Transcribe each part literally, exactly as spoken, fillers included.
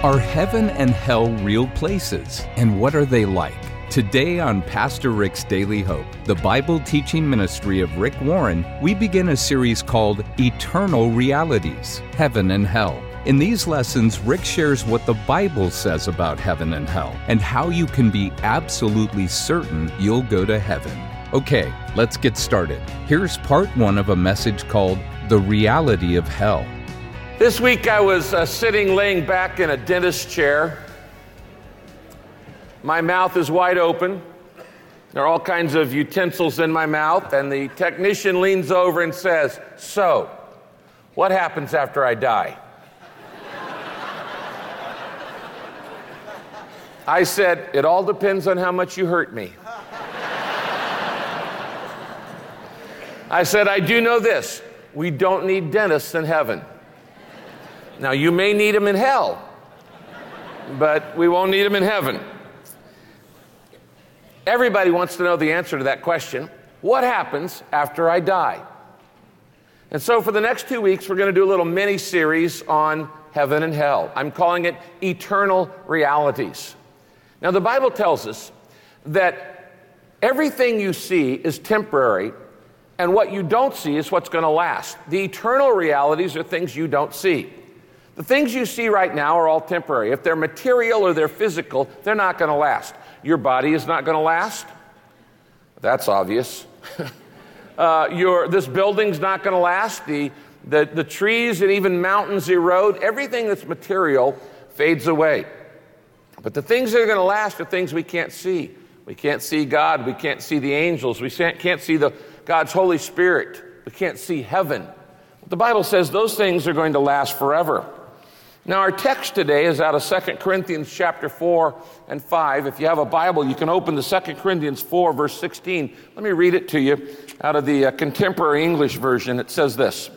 Are heaven and hell real places? And what are they like? Today on Pastor Rick's Daily Hope, the Bible teaching ministry of Rick Warren, we begin a series called Eternal Realities, Heaven and Hell. In these lessons, Rick shares what the Bible says about heaven and hell, and how you can be absolutely certain you'll go to heaven. Okay, let's get started. Here's part one of a message called The Reality of Hell. This week I was uh, sitting laying back in a dentist chair. My mouth is wide open. There are all kinds of utensils in my mouth, and the technician leans over and says, "So, what happens after I die?" I said, "It all depends on how much you hurt me." I said, "I do know this. We don't need dentists in heaven. Now, you may need them in hell, but we won't need them in heaven." Everybody wants to know the answer to that question. What happens after I die? And so for the next two weeks, we're going to do a little mini-series on heaven and hell. I'm calling it Eternal Realities. Now, the Bible tells us that everything you see is temporary, and what you don't see is what's going to last. The eternal realities are things you don't see. The things you see right now are all temporary. If they're material or they're physical, they're not going to last. Your body is not going to last. That's obvious. uh, your this building's not going to last. The, the, the trees and even mountains erode. Everything that's material fades away. But the things that are going to last are things we can't see. We can't see God. We can't see the angels. We can't see the God's Holy Spirit. We can't see heaven. The Bible says those things are going to last forever. Now, our text today is out of Second Corinthians chapter four and five. If you have a Bible, you can open to Second Corinthians four, verse sixteen. Let me read it to you out of the uh, Contemporary English Version. It says this.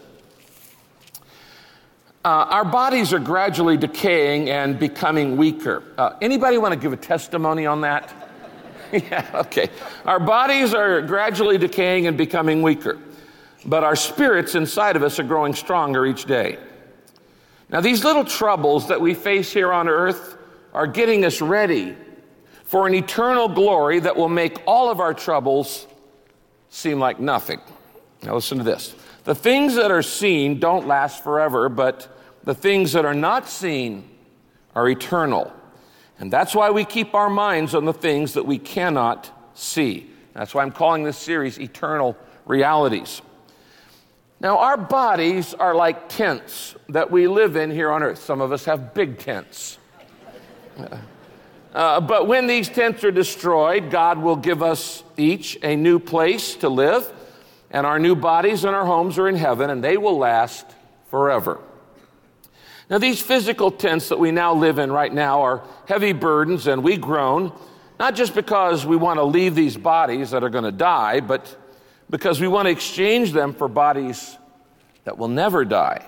Uh, our bodies are gradually decaying and becoming weaker. Uh, anybody want to give a testimony on that? Yeah, okay. Our bodies are gradually decaying and becoming weaker, but our spirits inside of us are growing stronger each day. Now, these little troubles that we face here on earth are getting us ready for an eternal glory that will make all of our troubles seem like nothing. Now, listen to this. The things that are seen don't last forever, but the things that are not seen are eternal. And that's why we keep our minds on the things that we cannot see. That's why I'm calling this series Eternal Realities. Now, our bodies are like tents that we live in here on earth. Some of us have big tents. Uh, but when these tents are destroyed, God will give us each a new place to live, and our new bodies and our homes are in heaven, and they will last forever. Now, these physical tents that we now live in right now are heavy burdens, and we groan, not just because we want to leave these bodies that are going to die, but because we want to exchange them for bodies that will never die.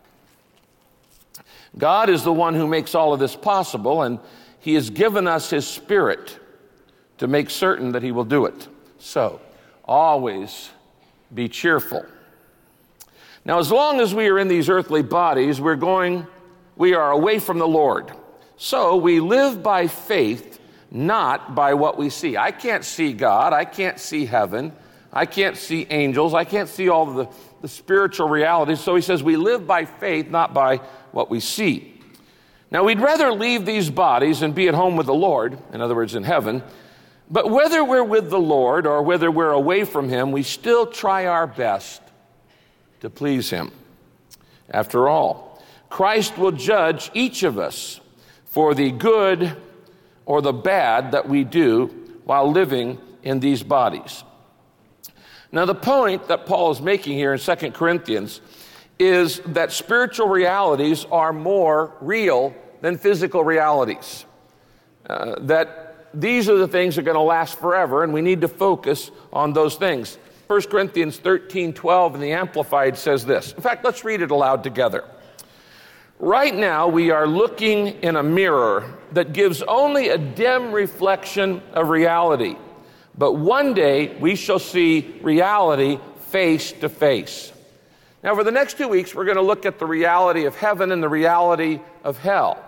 God is the one who makes all of this possible, and He has given us His Spirit to make certain that He will do it. So, always be cheerful. Now, as long as we are in these earthly bodies, we're going, we are away from the Lord. So, we live by faith, not by what we see. I can't see God. I can't see heaven. I can't see angels. I can't see all of the, the spiritual realities. So he says we live by faith, not by what we see. Now, we'd rather leave these bodies and be at home with the Lord, in other words, in heaven. But whether we're with the Lord or whether we're away from Him, we still try our best to please Him. After all, Christ will judge each of us for the good or the bad that we do while living in these bodies. Now, the point that Paul is making here in Second Corinthians is that spiritual realities are more real than physical realities. Uh, that these are the things that are going to last forever, and we need to focus on those things. First Corinthians thirteen twelve in the Amplified says this. In fact, let's read it aloud together. Right now, we are looking in a mirror that gives only a dim reflection of reality. But one day, we shall see reality face to face. Now, for the next two weeks, we're going to look at the reality of heaven and the reality of hell.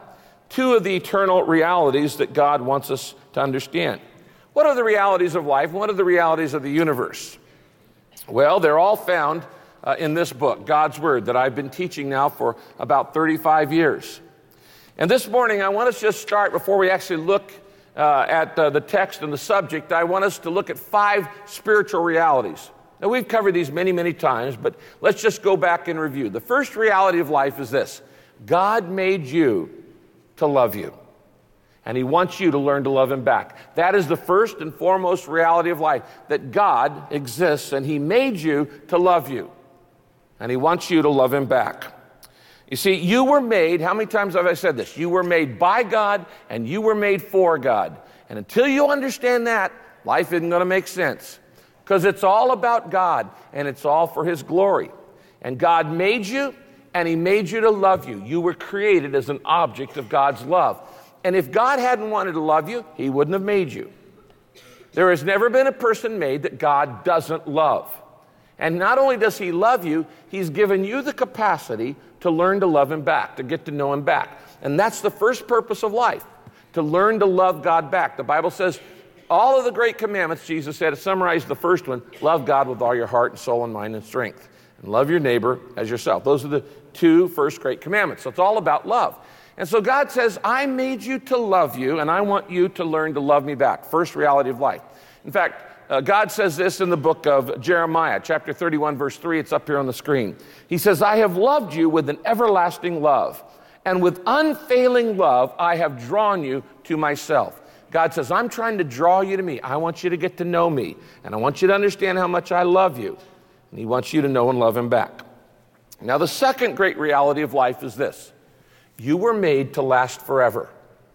two of the eternal realities that God wants us to understand. What are the realities of life? What are the realities of the universe? Well, they're all found uh, in this book, God's Word, that I've been teaching now for about thirty-five years. And this morning, I want us to just start, before we actually look uh, at uh, the text and the subject, I want us to look at five spiritual realities. Now, we've covered these many, many times, but let's just go back and review. The first reality of life is this: God made you to love you, and He wants you to learn to love Him back. That is the first and foremost reality of life, that God exists, and He made you to love you, and He wants you to love Him back. You see, you were made, how many times have I said this? You were made by God, and you were made for God. And until you understand that, life isn't going to make sense, because it's all about God, and it's all for His glory. And God made you, and He made you to love you. You were created as an object of God's love. And if God hadn't wanted to love you, He wouldn't have made you. There has never been a person made that God doesn't love. And not only does He love you, He's given you the capacity to learn to love Him back, to get to know Him back. And that's the first purpose of life, to learn to love God back. The Bible says all of the great commandments, Jesus said, to summarize the first one: love God with all your heart and soul and mind and strength, and love your neighbor as yourself. Those are the two first great commandments. So it's all about love. And so God says, I made you to love you, and I want you to learn to love me back. First reality of life. In fact, uh, God says this in the book of Jeremiah, chapter thirty-one, verse three. It's up here on the screen. He says, I have loved you with an everlasting love, and with unfailing love I have drawn you to myself. God says, I'm trying to draw you to me. I want you to get to know me, and I want you to understand how much I love you. And He wants you to know and love Him back. Now, the second great reality of life is this: you were made to last forever.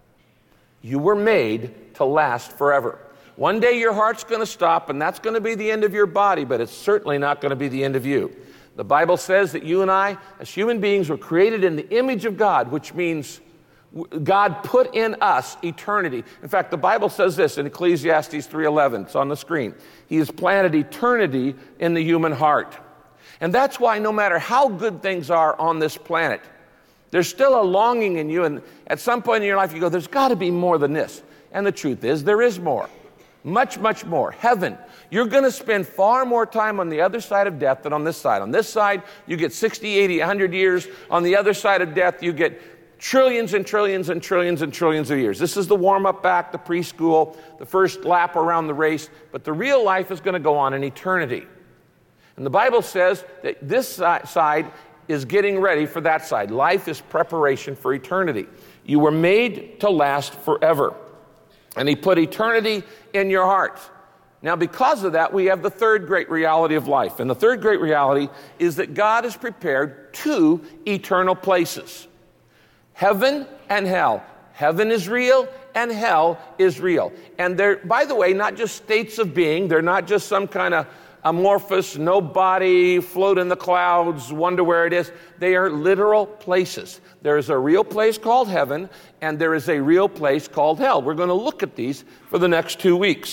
You were made to last forever. One day your heart's going to stop, and that's going to be the end of your body, but it's certainly not going to be the end of you. The Bible says that you and I, as human beings, were created in the image of God, which means God put in us eternity. In fact, the Bible says this in Ecclesiastes three eleven. It's on the screen. He has planted eternity in the human heart. And that's why no matter how good things are on this planet, there's still a longing in you, and at some point in your life you go, there's got to be more than this. And the truth is, there is more. Much, much more. Heaven. You're going to spend far more time on the other side of death than on this side. On this side, you get sixty, eighty, one hundred years. On the other side of death, you get trillions and trillions and trillions and trillions of years. This is the warm-up back, the preschool, the first lap around the race. But the real life is going to go on in eternity. And the Bible says that this side is getting ready for that side. Life is preparation for eternity. You were made to last forever. And He put eternity in your heart. Now, because of that, we have the third great reality of life. And the third great reality is that God has prepared two eternal places: heaven and hell. Heaven is real, and hell is real. And they're, by the way, not just states of being. They're not just some kind of amorphous, nobody, float in the clouds, wonder where it is. They are literal places. There is a real place called heaven, and there is a real place called hell. We're going to look at these for the next two weeks.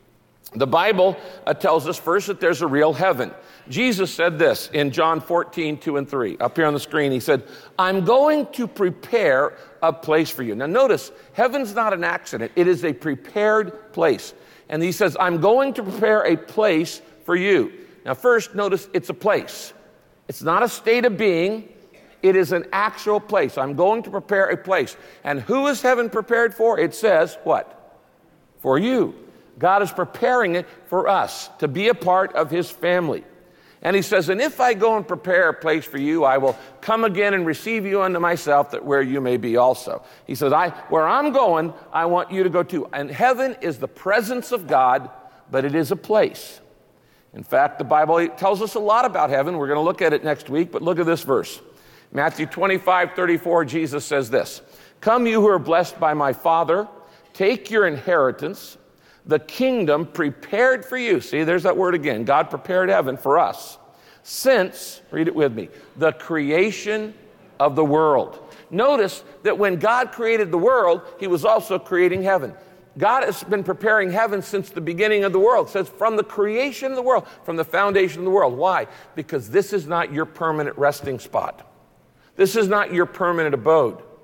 The Bible uh, tells us first that there's a real heaven. Jesus said this in John fourteen, two and three. Up here on the screen, He said, I'm going to prepare a place for you. Now notice, heaven's not an accident. It is a prepared place. And He says, I'm going to prepare a place for you. Now first, notice it's a place. It's not a state of being. It is an actual place. I'm going to prepare a place. And who is heaven prepared for? It says, what? For you. God is preparing it for us to be a part of His family. And He says, and if I go and prepare a place for you, I will come again and receive you unto myself, that where you may be also. He says, I, where I'm going, I want you to go too. And heaven is the presence of God, but it is a place. In fact, the Bible tells us a lot about heaven. We're going to look at it next week, but look at this verse. Matthew twenty-five, thirty-four, Jesus says this: Come you who are blessed by my Father, take your inheritance, the kingdom prepared for you. See, there's that word again. God prepared heaven for us since, read it with me, the creation of the world. Notice that when God created the world, He was also creating heaven. God has been preparing heaven since the beginning of the world. It says from the creation of the world, from the foundation of the world. Why? Because this is not your permanent resting spot. This is not your permanent abode.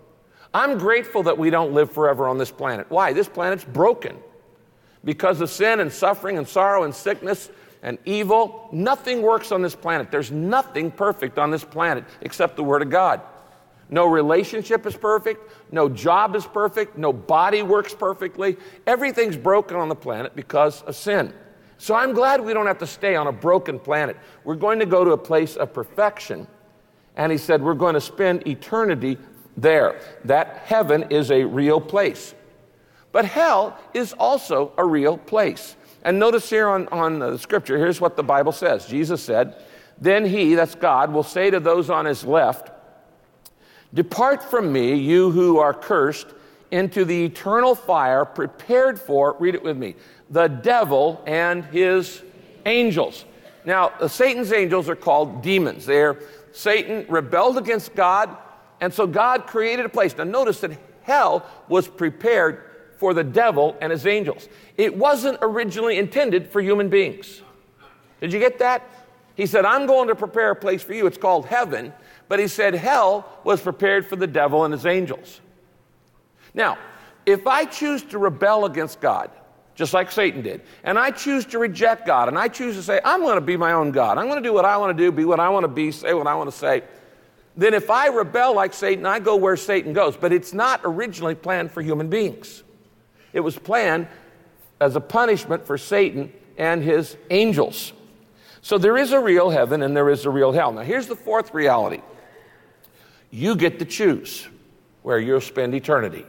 I'm grateful that we don't live forever on this planet. Why? This planet's broken. Because of sin and suffering and sorrow and sickness and evil, nothing works on this planet. There's nothing perfect on this planet except the Word of God. No relationship is perfect. No job is perfect. No body works perfectly. Everything's broken on the planet because of sin. So I'm glad we don't have to stay on a broken planet. We're going to go to a place of perfection. And he said we're going to spend eternity there. That heaven is a real place. But hell is also a real place. And notice here on, on the scripture, here's what the Bible says. Jesus said, then he, that's God, will say to those on his left, depart from me, you who are cursed, into the eternal fire prepared for, read it with me, the devil and his angels. Now, Satan's angels are called demons. They're, Satan rebelled against God, and so God created a place. Now, notice that hell was prepared for the devil and his angels. It wasn't originally intended for human beings. Did you get that? He said, I'm going to prepare a place for you. It's called heaven. But he said hell was prepared for the devil and his angels. Now, if I choose to rebel against God, just like Satan did, and I choose to reject God, and I choose to say, I'm going to be my own God. I'm going to do what I want to do, be what I want to be, say what I want to say. Then if I rebel like Satan, I go where Satan goes. But it's not originally planned for human beings. It was planned as a punishment for Satan and his angels. So there is a real heaven and there is a real hell. Now here's the fourth reality. You get to choose where you'll spend eternity.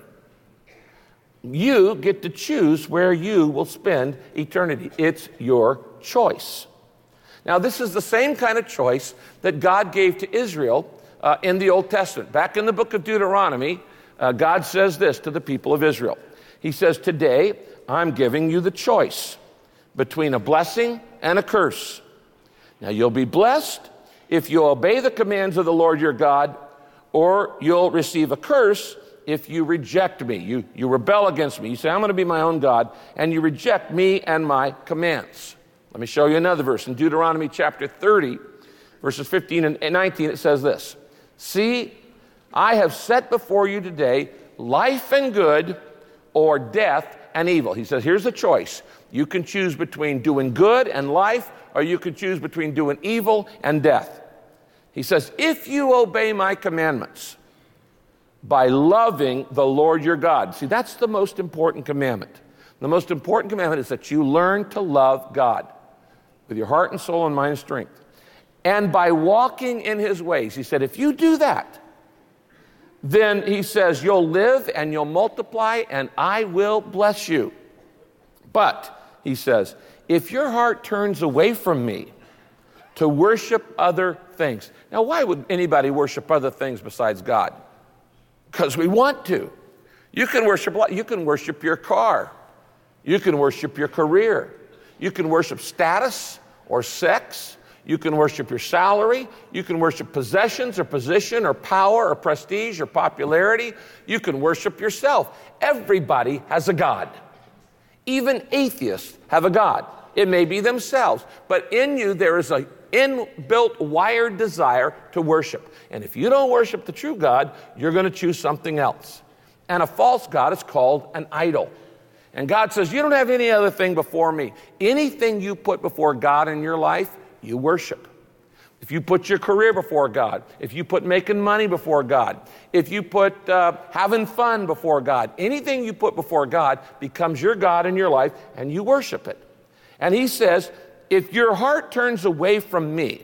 You get to choose where you will spend eternity. It's your choice. Now this is the same kind of choice that God gave to Israel uh, in the Old Testament. Back in the book of Deuteronomy, uh, God says this to the people of Israel. He says, today I'm giving you the choice between a blessing and a curse. Now you'll be blessed if you obey the commands of the Lord your God, or you'll receive a curse if you reject me. You, you rebel against me. You say, I'm going to be my own God, and you reject me and my commands. Let me show you another verse. In Deuteronomy chapter thirty, verses fifteen and nineteen, it says this. See, I have set before you today life and good, or death and evil. He says, here's the choice. You can choose between doing good and life, or you can choose between doing evil and death. He says, if you obey my commandments by loving the Lord your God. See, that's the most important commandment. The most important commandment is that you learn to love God with your heart and soul and mind and strength. And by walking in his ways, he said, if you do that, then he says, you'll live and you'll multiply and I will bless you. But, he says, if your heart turns away from me to worship other things. Now, why would anybody worship other things besides God? Because we want to. You can worship, you can worship your car. You can worship your career. You can worship status or sex. You can worship your salary. You can worship possessions or position or power or prestige or popularity. You can worship yourself. Everybody has a God. Even atheists have a God. It may be themselves, but in you there is an inbuilt, wired desire to worship. And if you don't worship the true God, you're going to choose something else. And a false God is called an idol. And God says, you don't have any other thing before me. Anything you put before God in your life, you worship. If you put your career before God, if you put making money before God, if you put uh, having fun before God, anything you put before God becomes your God in your life and you worship it. And he says, if your heart turns away from me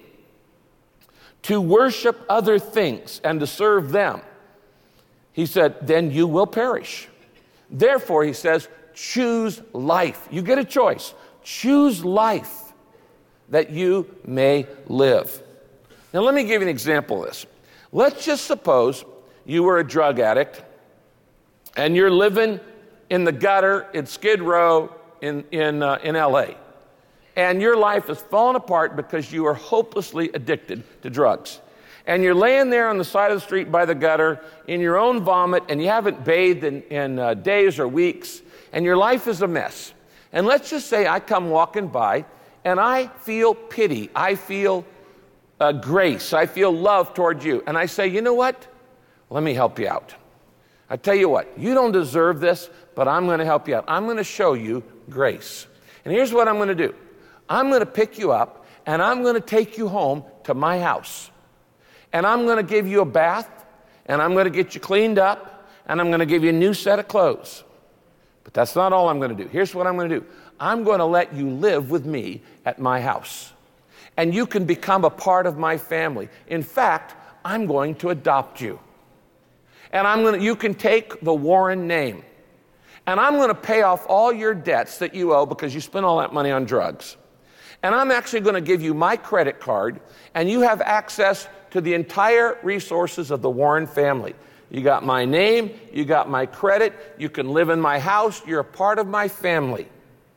to worship other things and to serve them, he said, then you will perish. Therefore, he says, choose life. You get a choice. Choose life that you may live. Now, let me give you an example of this. Let's just suppose you were a drug addict and you're living in the gutter in Skid Row in, in, uh, in L A, and your life is falling apart because you are hopelessly addicted to drugs. And you're laying there on the side of the street by the gutter in your own vomit, and you haven't bathed in, in uh, days or weeks, and your life is a mess. And let's just say I come walking by, and I feel pity, I feel uh, grace, I feel love toward you. And I say, you know what? Let me help you out. I tell you what, you don't deserve this, but I'm going to help you out. I'm going to show you grace. And here's what I'm going to do. I'm going to pick you up, and I'm going to take you home to my house. And I'm going to give you a bath, and I'm going to get you cleaned up, and I'm going to give you a new set of clothes. But that's not all I'm going to do. Here's what I'm going to do. I'm going to let you live with me at my house. And you can become a part of my family. In fact, I'm going to adopt you. And I'm going to, you can take the Warren name. And I'm going to pay off all your debts that you owe because you spent all that money on drugs. And I'm actually going to give you my credit card, and you have access to the entire resources of the Warren family. You got my name, you got my credit, you can live in my house, you're a part of my family.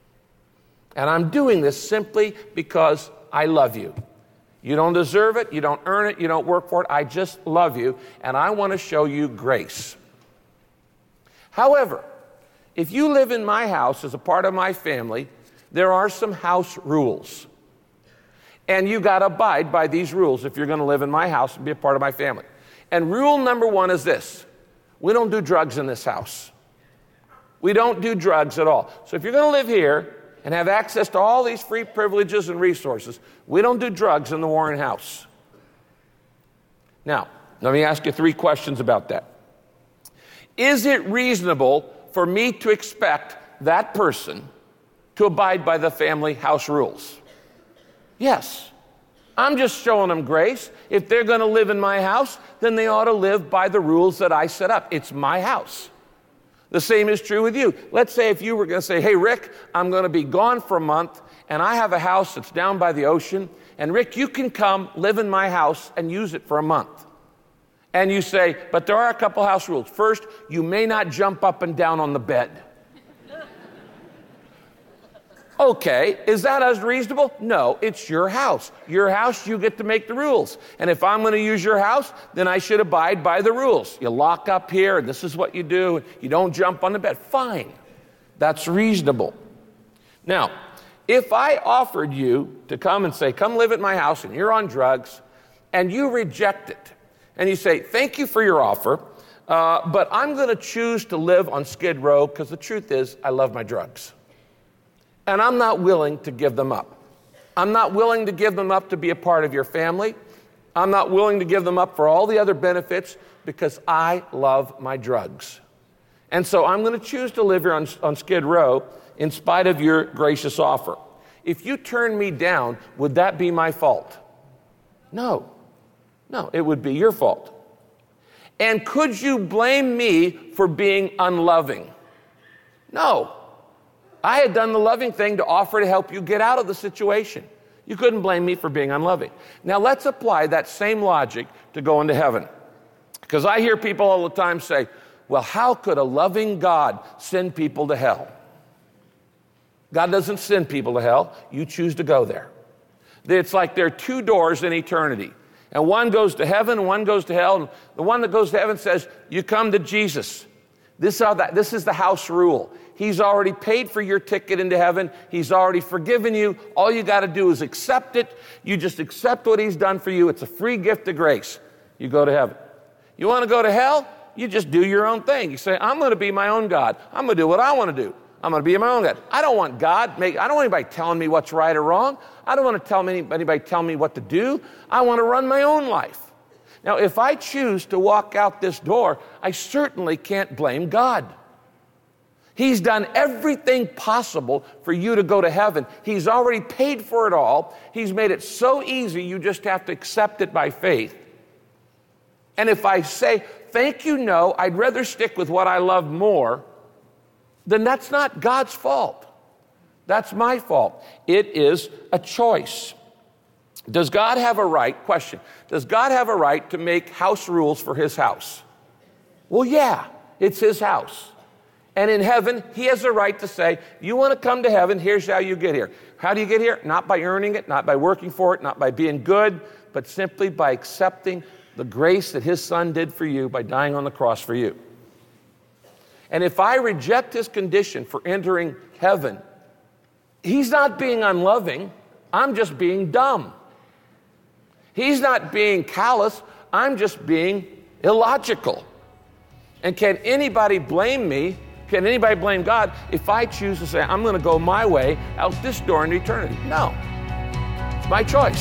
And I'm doing this simply because I love you. You don't deserve it, you don't earn it, you don't work for it. I just love you, and I want to show you grace. However, if you live in my house as a part of my family, there are some house rules. And you got to abide by these rules if you're going to live in my house and be a part of my family. And rule number one is this: we don't do drugs in this house. We don't do drugs at all. So if you're going to live here and have access to all these free privileges and resources, we don't do drugs in the Warren house. Now, let me ask you three questions about that. Is it reasonable for me to expect that person to abide by the family house rules? Yes. I'm just showing them grace. If they're going to live in my house, then they ought to live by the rules that I set up. It's my house. The same is true with you. Let's say if you were going to say, hey, Rick, I'm going to be gone for a month, and I have a house that's down by the ocean, and Rick, you can come live in my house and use it for a month. And you say, but there are a couple house rules. First, you may not jump up and down on the bed. Okay, is that as reasonable? No, it's your house. Your house, you get to make the rules. And if I'm going to use your house, then I should abide by the rules. You lock up here, and this is what you do. You don't jump on the bed. Fine. That's reasonable. Now, if I offered you to come and say, come live at my house, and you're on drugs, and you reject it, and you say, thank you for your offer, uh, but I'm going to choose to live on Skid Row because the truth is I love my drugs. And I'm not willing to give them up. I'm not willing to give them up to be a part of your family. I'm not willing to give them up for all the other benefits because I love my drugs. And so I'm going to choose to live here on, on Skid Row in spite of your gracious offer. If you turn me down, would that be my fault? No. No, it would be your fault. And could you blame me for being unloving? No. I had done the loving thing to offer to help you get out of the situation. You couldn't blame me for being unloving. Now let's apply that same logic to going to heaven. Because I hear people all the time say, well, how could a loving God send people to hell? God doesn't send people to hell. You choose to go there. It's like there are two doors in eternity. And one goes to heaven and one goes to hell. And the one that goes to heaven says, you come to Jesus. This, are the, this is the house rule. He's already paid for your ticket into heaven. He's already forgiven you. All you got to do is accept it. You just accept what he's done for you. It's a free gift of grace. You go to heaven. You want to go to hell? You just do your own thing. You say, I'm going to be my own God. I'm going to do what I want to do. I'm going to be my own God. I don't want God. Make, I don't want anybody telling me what's right or wrong. I don't want to tell me, anybody tell me what to do. I want to run my own life. Now, if I choose to walk out this door, I certainly can't blame God. He's done everything possible for you to go to heaven. He's already paid for it all. He's made it so easy, you just have to accept it by faith. And if I say, thank you, no, I'd rather stick with what I love more, then that's not God's fault. That's my fault. It is a choice. Does God have a right, question, does God have a right to make house rules for his house? Well, yeah, it's his house. And in heaven, he has a right to say, you want to come to heaven, here's how you get here. How do you get here? Not by earning it, not by working for it, not by being good, but simply by accepting the grace that his son did for you by dying on the cross for you. And if I reject his condition for entering heaven, he's not being unloving, I'm just being dumb. He's not being callous, I'm just being illogical. And can anybody blame me? Can anybody blame God if I choose to say, I'm going to go my way out this door into eternity? No. It's my choice.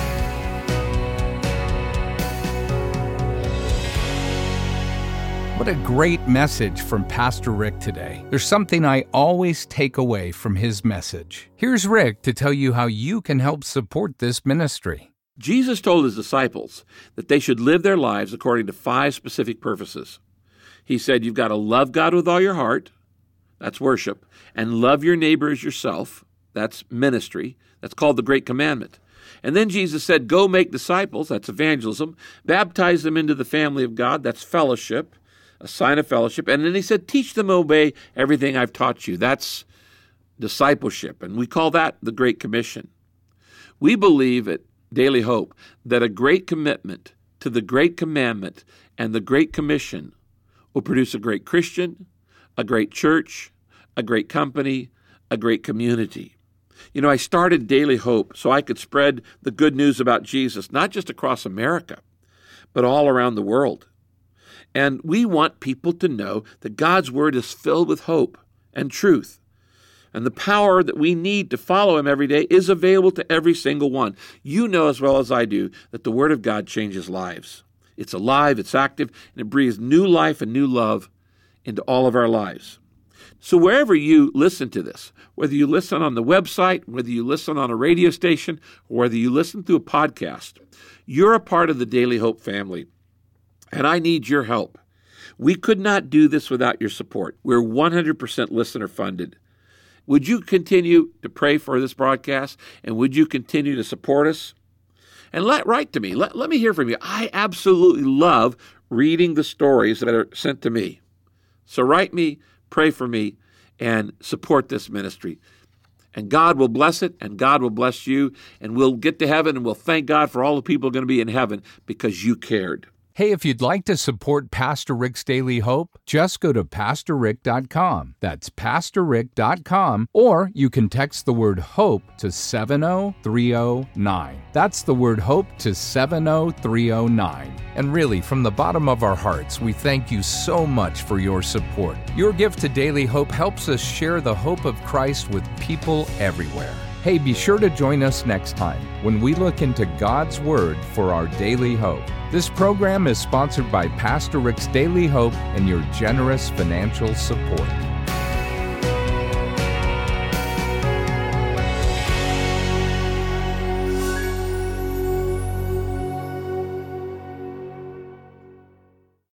What a great message from Pastor Rick today. There's something I always take away from his message. Here's Rick to tell you how you can help support this ministry. Jesus told his disciples that they should live their lives according to five specific purposes. He said, you've got to love God with all your heart, that's worship, and love your neighbor as yourself, that's ministry, that's called the Great Commandment. And then Jesus said, go make disciples, that's evangelism, baptize them into the family of God, that's fellowship, a sign of fellowship. And then he said, teach them to obey everything I've taught you, that's discipleship, and we call that the Great Commission. We believe at Daily Hope that a great commitment to the Great Commandment and the Great Commission will produce a great Christian, a great church, a great company, a great community. You know, I started Daily Hope so I could spread the good news about Jesus, not just across America, but all around the world. And we want people to know that God's Word is filled with hope and truth. And the power that we need to follow Him every day is available to every single one. You know as well as I do that the Word of God changes lives. It's alive, it's active, and it breathes new life and new love into all of our lives. So wherever you listen to this, whether you listen on the website, whether you listen on a radio station, or whether you listen through a podcast, you're a part of the Daily Hope family. And I need your help. We could not do this without your support. We're one hundred percent listener funded. Would you continue to pray for this broadcast? And would you continue to support us? And let write to me. Let, let me hear from you. I absolutely love reading the stories that are sent to me. So write me, pray for me, and support this ministry. And God will bless it, and God will bless you, and we'll get to heaven, and we'll thank God for all the people going to be in heaven because you cared. Hey, if you'd like to support Pastor Rick's Daily Hope, just go to pastor rick dot com. That's pastor rick dot com, or you can text the word HOPE to seven oh three oh nine. That's the word HOPE to seven oh three oh nine. And really, from the bottom of our hearts, we thank you so much for your support. Your gift to Daily Hope helps us share the hope of Christ with people everywhere. Hey, be sure to join us next time when we look into God's Word for our daily hope. This program is sponsored by Pastor Rick's Daily Hope and your generous financial support.